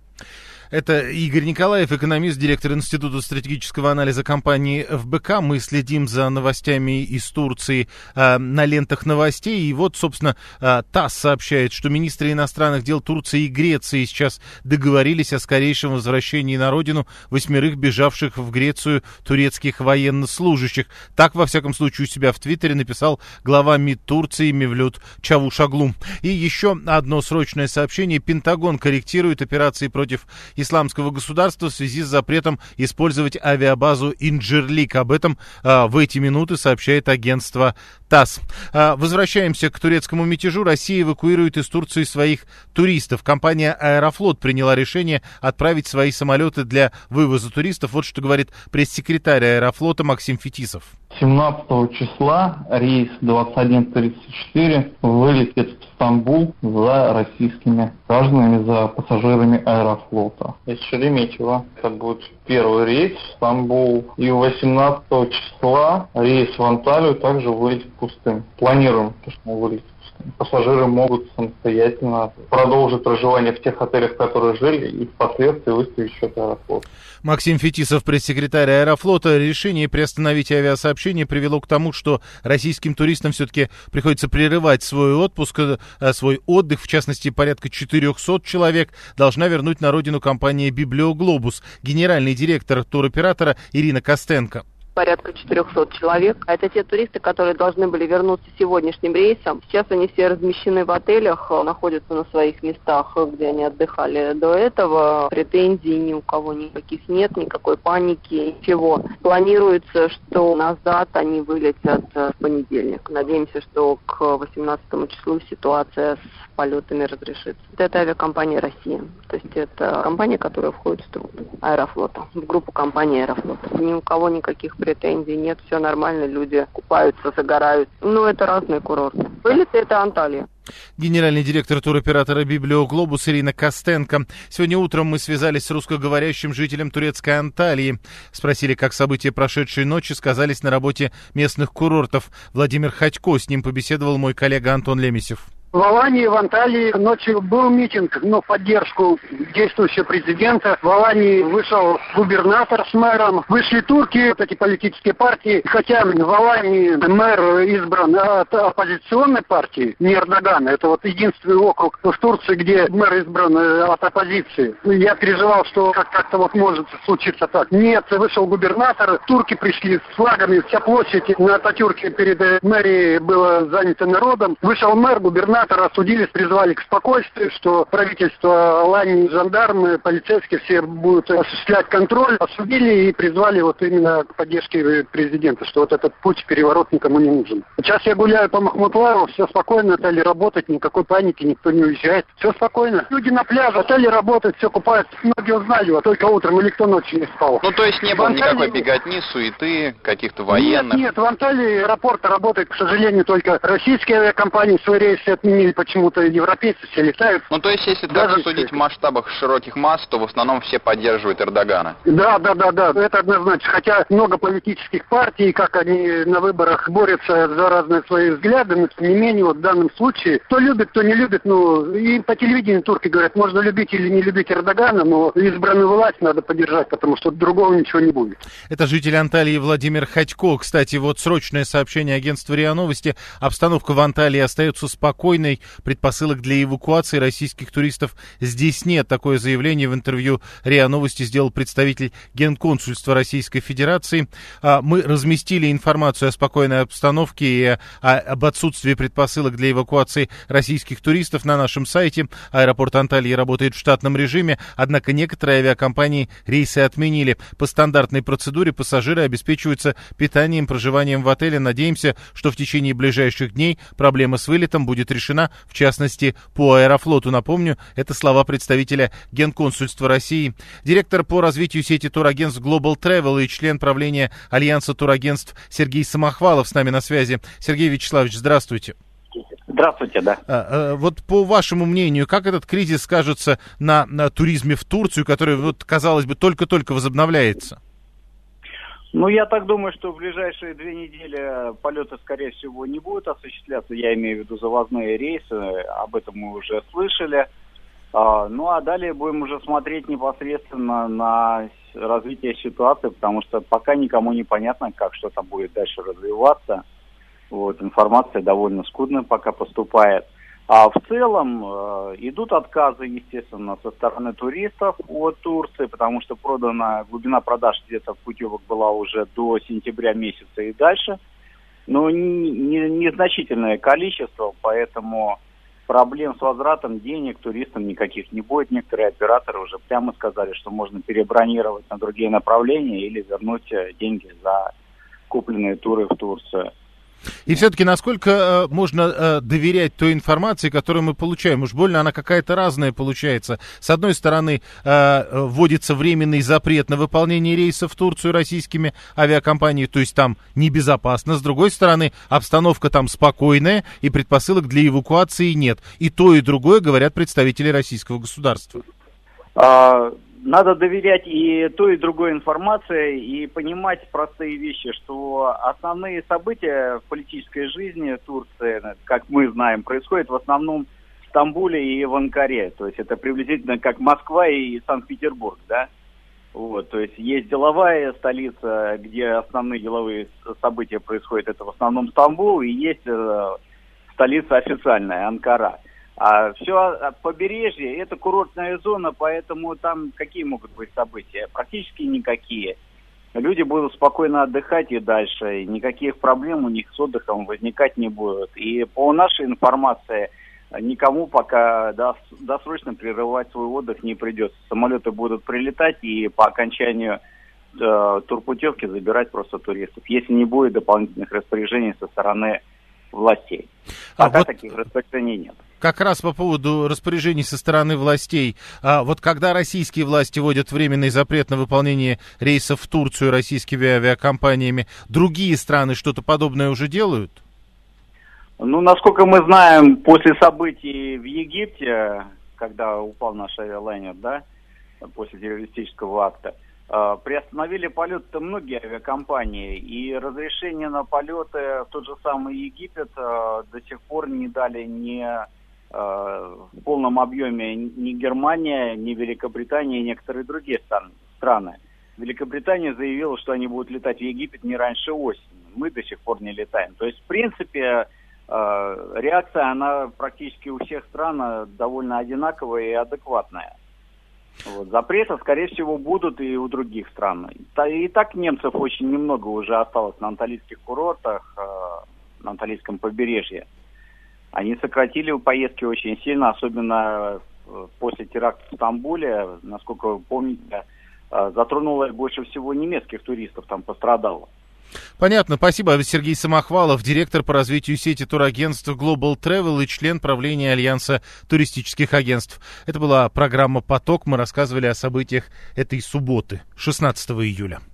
Это Игорь Николаев, экономист, директор Института стратегического анализа компании ФБК. Мы следим за новостями из Турции на лентах новостей. И вот, собственно, ТАСС сообщает, что министры иностранных дел Турции и Греции сейчас договорились о скорейшем возвращении на родину 8 бежавших в Грецию турецких военнослужащих. Так, во всяком случае, у себя в Твиттере написал глава МИД Турции Мевлют Чавушоглу. И еще одно срочное сообщение. Пентагон корректирует операции против исламского государства в связи с запретом использовать авиабазу Инджирлик. Об этом в эти минуты сообщает агентство ТАСС. Возвращаемся к турецкому мятежу. Россия эвакуирует из Турции своих туристов. Компания «Аэрофлот» приняла решение отправить свои самолеты для вывоза туристов. Вот что говорит пресс-секретарь «Аэрофлота» Максим Фетисов. 17 числа рейс 2134 вылетит в Стамбул за российскими гражданами, за пассажирами Аэрофлота. Из Шереметьево это будет первый рейс в Стамбул. И 18 числа рейс в Анталию также вылетит в пустыню. Планируем, что он вылетит в пустыню. Пассажиры могут самостоятельно продолжить проживание в тех отелях, в которых жили, и впоследствии выставить счет Аэрофлота. Максим Фетисов, пресс-секретарь Аэрофлота. Решение приостановить авиасообщение привело к тому, что российским туристам все-таки приходится прерывать свой отпуск, свой отдых. В частности, порядка 400 человек должна вернуть на родину компания «Библиоглобус». Генеральный директор туроператора Ирина Костенко. порядка 400 человек. Это те туристы, которые должны были вернуться сегодняшним рейсом. Сейчас они все размещены в отелях, находятся на своих местах, где они отдыхали до этого. Претензий ни у кого никаких нет, никакой паники, ничего. Планируется, что назад они вылетят в понедельник. Надеемся, что к 18 числу ситуация с полетами разрешится. Это авиакомпания «Россия». То есть это компания, которая входит в структуру Аэрофлота, в группу компании Аэрофлота. Ни у кого никаких претензий нет, все нормально, люди купаются, загорают. Ну, это разные курорты. Вылеты — это Анталия. Генеральный директор туроператора «Библиоглобус» Ирина Костенко. Сегодня утром мы связались с русскоговорящим жителем турецкой Анталии. Спросили, как события прошедшей ночи сказались на работе местных курортов. Владимир Ходько, с ним побеседовал мой коллега Антон Лемесев. В Алании, в Анталии ночью был митинг, в поддержку действующего президента. В Алании вышел губернатор с мэром. Вышли турки, эти политические партии. Хотя в Алании мэр избран от оппозиционной партии, не Эрдогана. Это вот единственный округ в Турции, где мэр избран от оппозиции. Я переживал, что как-то вот может случиться так. Нет, вышел губернатор. Турки пришли с флагами. Вся площадь на Ататюрке перед мэрией была занята народом. Вышел мэр, губернатор. Осудили, призвали к спокойствию, что правительство Алании, жандармы, полицейские все будут осуществлять контроль. Осудили и призвали вот именно к поддержке президента, что вот этот путь, переворот никому не нужен. Сейчас я гуляю по Махмутлару, все спокойно, отели работают, никакой паники, никто не уезжает. Все спокойно. Люди на пляже, отели работают, все купаются. Многие узнали, вот только утром или кто ночью не спал. Ну, то есть не было никакой беготни, суеты, каких-то военных? Нет, в Анталии аэропорт работает, к сожалению, только российские авиакомпании свои рейсы отменили, почему-то европейцы все летают. Ну, то есть, если так судить в масштабах широких масс, то в основном все поддерживают Эрдогана. Да, это однозначно. Хотя много политических партий, как они на выборах борются за разные свои взгляды, но тем не менее, вот в данном случае, кто любит, кто не любит, и по телевидению турки говорят, можно любить или не любить Эрдогана, но избранную власть надо поддержать, потому что другого ничего не будет. Это житель Анталии Владимир Ходько. Кстати, вот срочное сообщение агентства РИА Новости. Обстановка в Анталии остается спокойной. Предпосылок для эвакуации российских туристов здесь нет. Такое заявление в интервью РИА Новости сделал представитель Генконсульства Российской Федерации. Мы разместили информацию о спокойной обстановке и об отсутствии предпосылок для эвакуации российских туристов на нашем сайте. Аэропорт Анталии работает в штатном режиме, однако некоторые авиакомпании рейсы отменили. По стандартной процедуре пассажиры обеспечиваются питанием, проживанием в отеле. Надеемся, что в течение ближайших дней проблема с вылетом будет решена, в частности, по Аэрофлоту. Напомню, это слова представителя Генконсульства России. Директор по развитию сети турагентств Global Travel и член правления Альянса турагентств Сергей Самохвалов с нами на связи. Сергей Вячеславович, здравствуйте. Здравствуйте, да. Вот по вашему мнению, как этот кризис скажется на туризме в Турцию, который, вот, казалось бы, только-только возобновляется? Ну, я так думаю, что в ближайшие 2 недели полеты, скорее всего, не будут осуществляться. Я имею в виду завозные рейсы, об этом мы уже слышали. Ну, а далее будем уже смотреть непосредственно на развитие ситуации, потому что пока никому не понятно, как что там будет дальше развиваться. Вот, информация довольно скудная пока поступает. А в целом идут отказы, естественно, со стороны туристов от Турции, потому что глубина продаж где-то путевок была уже до сентября месяца и дальше. Но незначительное количество, поэтому проблем с возвратом денег туристам никаких не будет. Некоторые операторы уже прямо сказали, что можно перебронировать на другие направления или вернуть деньги за купленные туры в Турцию. И все-таки насколько можно доверять той информации, которую мы получаем? Уж больно она какая-то разная получается. С одной стороны, вводится временный запрет на выполнение рейсов в Турцию российскими авиакомпаниями, то есть там небезопасно. С другой стороны, обстановка там спокойная и предпосылок для эвакуации нет. И то, и другое говорят представители российского государства. Надо доверять и той, и другой информации, и понимать простые вещи, что основные события в политической жизни Турции, как мы знаем, происходят в основном в Стамбуле и в Анкаре. То есть это приблизительно как Москва и Санкт-Петербург, да? Вот, то есть есть деловая столица, где основные деловые события происходят, это в основном Стамбул, и есть столица официальная, Анкара. А все побережье – это курортная зона, поэтому там какие могут быть события? Практически никакие. люди будут спокойно отдыхать и дальше. И никаких проблем у них с отдыхом возникать не будет. И по нашей информации, никому пока досрочно прерывать свой отдых не придется. Самолеты будут прилетать и по окончанию турпутевки забирать просто туристов, если не будет дополнительных распоряжений со стороны властей. Пока таких распоряжений нет. Как раз по поводу распоряжений со стороны властей. Вот когда российские власти вводят временный запрет на выполнение рейсов в Турцию российскими авиакомпаниями, другие страны что-то подобное уже делают? Ну, насколько мы знаем, после событий в Египте, когда упал наш авиалайнер, после террористического акта, приостановили полеты многие авиакомпании, и разрешение на полеты в тот же самый Египет до сих пор не дали в полном объеме ни Германия, ни Великобритания, и некоторые другие страны. Великобритания заявила, что они будут летать в Египет не раньше осени. Мы до сих пор не летаем. То есть, в принципе, реакция, она практически у всех стран довольно одинаковая и адекватная. Запреты, скорее всего, будут и у других стран. И так немцев очень немного уже осталось на анталийских курортах, на анталийском побережье. Они сократили поездки очень сильно, особенно после теракта в Стамбуле. Насколько вы помните, затронуло больше всего немецких туристов, там пострадало. Понятно, спасибо. Сергей Самохвалов, директор по развитию сети турагентств Global Travel и член правления Альянса туристических агентств. Это была программа «Поток». Мы рассказывали о событиях этой субботы, 16 июля.